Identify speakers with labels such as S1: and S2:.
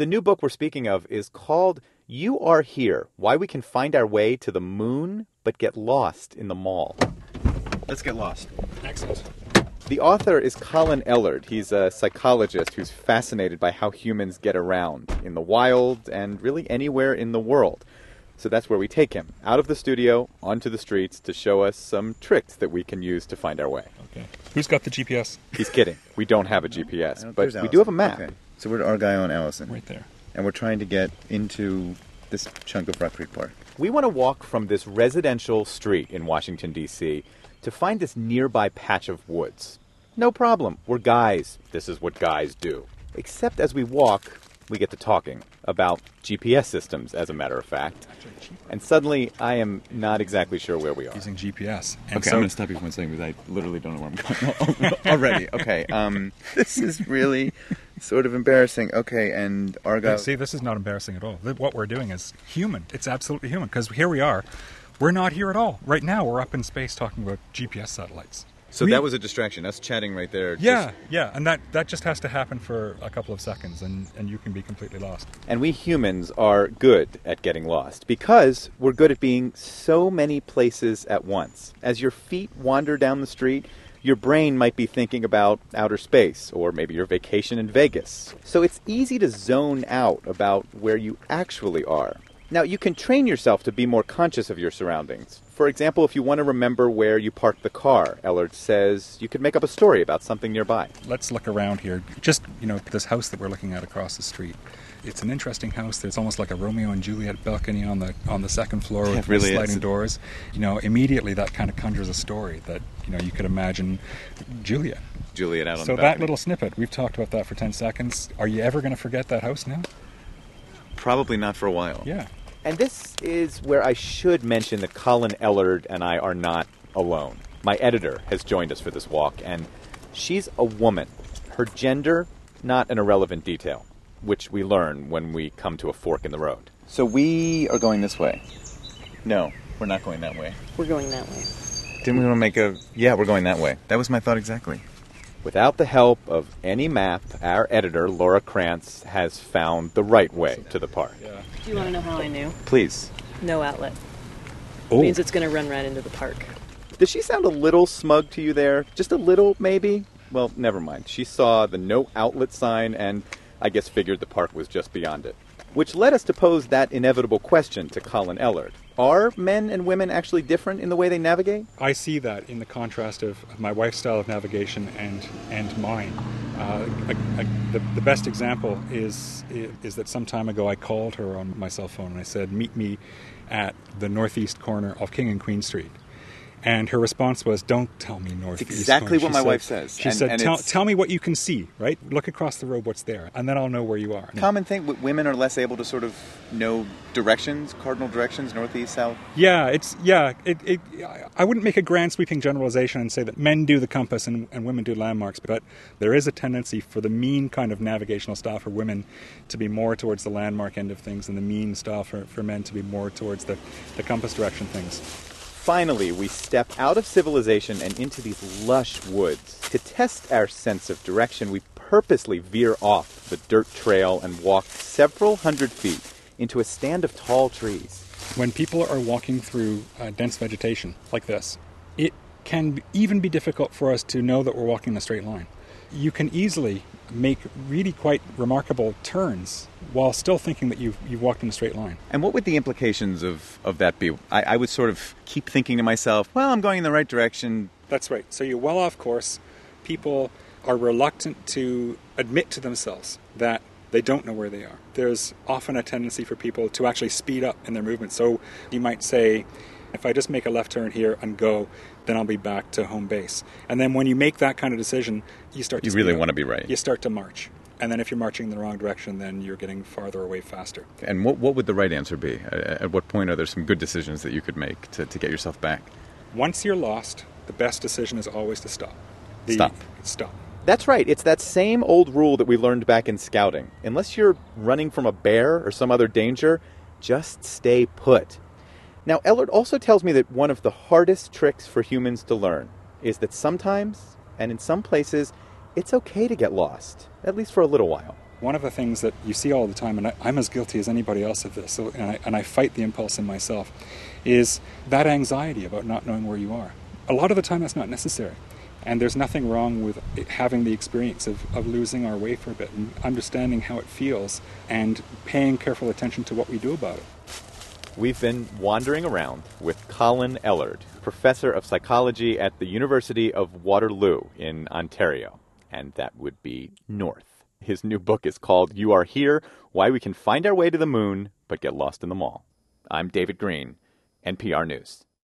S1: The new book we're speaking of is called You Are Here, Why We Can Find Our Way to the Moon but Get Lost in the Mall. Let's get lost.
S2: Excellent.
S1: The author is Colin Ellard. He's a psychologist who's fascinated by how humans get around in the wild and really anywhere in the world. So that's where we take him, out of the studio, onto the streets to show us some tricks that we can use to find our way.
S2: Okay. Who's got the GPS?
S1: He's kidding. We don't have a GPS, but
S3: There's
S1: we
S3: Allison.
S1: do have a map.
S3: Okay. So we're our guy on Allison.
S2: Right there.
S3: And we're trying to get into this chunk of Rock Creek Park.
S1: We want to walk from this residential street in Washington, D.C. to find this nearby patch of woods. No problem. We're guys. This is what guys do. Except as we walk, we get to talking about GPS systems, as a matter of fact. And suddenly, I am not exactly sure where we are.
S2: Using GPS. And
S3: Okay, I'm going to stop you for one second because I literally don't know where I'm going already. Okay, this is really sort of embarrassing. Okay, and Argyle...
S2: See, this is not embarrassing at all. What we're doing is human. It's absolutely human, because here we are. We're not here at all. Right now, we're up in space talking about GPS satellites.
S3: So that was a distraction, us chatting right there.
S2: Yeah, and that just has to happen for a couple of seconds, and you can be completely lost.
S1: And we humans are good at getting lost because we're good at being so many places at once. As your feet wander down the street, your brain might be thinking about outer space or maybe your vacation in Vegas. So it's easy to zone out about where you actually are. Now, you can train yourself to be more conscious of your surroundings. For example, if you want to remember where you parked the car, Ellard says you could make up a story about something nearby.
S2: Let's look around here. Just, this house that we're looking at across the street. It's an interesting house. There's almost like a Romeo and Juliet balcony on the second floor with
S3: really
S2: sliding
S3: is.
S2: doors. Immediately that kind of conjures a story that, you could imagine Juliet.
S3: Juliet out on
S2: So
S3: the
S2: that
S3: balcony.
S2: little snippet, we've talked about that for 10 seconds. Are you ever going to forget that house now?
S3: Probably not for a while.
S2: Yeah.
S1: And this is where I should mention that Colin Ellard and I are not alone. My editor has joined us for this walk, and she's a woman. Her gender, not an irrelevant detail, which we learn when we come to a fork in the road.
S3: So we are going this way. No, we're not going that way.
S4: We're going that way.
S3: Didn't we want to make a... Yeah, we're going that way. That was my thought exactly.
S1: Without the help of any map, our editor, Laura Krantz, has found the right way to the park.
S4: Do you want to know how I knew?
S3: Please.
S4: No outlet.
S2: Oh.
S4: Means it's going to run right into the park.
S1: Does she sound a little smug to you there? Just a little, maybe? Well, never mind. She saw the no outlet sign and I guess figured the park was just beyond it. Which led us to pose that inevitable question to Colin Ellard. Are men and women actually different in the way they navigate?
S2: I see that in the contrast of my wife's style of navigation and mine. The best example is that some time ago I called her on my cell phone and I said, meet me at the northeast corner of King and Queen Street. And her response was, don't tell me northeast.
S3: It's exactly
S2: corner.
S3: what
S2: She
S3: my
S2: said-
S3: wife says.
S2: She
S3: And-
S2: said,
S3: and
S2: tell me what you can see, right? Look across the road, what's there, and then I'll know where you are.
S3: Common thing, women are less able to sort of know directions, cardinal directions, northeast, south.
S2: I wouldn't make a grand sweeping generalization and say that men do the compass and women do landmarks, but there is a tendency for the mean kind of navigational style for women to be more towards the landmark end of things and the mean style for men to be more towards the compass direction things.
S1: Finally, we step out of civilization and into these lush woods. To test our sense of direction, we purposely veer off the dirt trail and walk several hundred feet into a stand of tall trees.
S2: When people are walking through dense vegetation like this, it can even be difficult for us to know that we're walking in a straight line. You can easily make really quite remarkable turns while still thinking that you've walked in a straight line.
S3: And what would the implications of that be? I would sort of keep thinking to myself, well, I'm going in the right direction.
S2: That's right. So you're well off course. People are reluctant to admit to themselves that they don't know where they are. There's often a tendency for people to actually speed up in their movement. So you might say, if I just make a left turn here and go, then I'll be back to home base. And then when you make that kind of decision, you start to
S3: You really
S2: speed up.
S3: want to be right.
S2: You start to march. And then if you're marching in the wrong direction, then you're getting farther away faster.
S3: And what would the right answer be? At what point are there some good decisions that you could make to get yourself back?
S2: Once you're lost, the best decision is always to stop. Stop.
S1: That's right. It's that same old rule that we learned back in scouting. Unless you're running from a bear or some other danger, just stay put. Now, Ellard also tells me that one of the hardest tricks for humans to learn is that sometimes, and in some places, it's okay to get lost, at least for a little while.
S2: One of the things that you see all the time, and I'm as guilty as anybody else of this, and I fight the impulse in myself, is that anxiety about not knowing where you are. A lot of the time that's not necessary. And there's nothing wrong with having the experience of losing our way for a bit and understanding how it feels and paying careful attention to what we do about it.
S1: We've been wandering around with Colin Ellard, professor of psychology at the University of Waterloo in Ontario. And that would be north. His new book is called You Are Here, Why We Can Find Our Way to the Moon, but Get Lost in the Mall. I'm David Green, NPR News.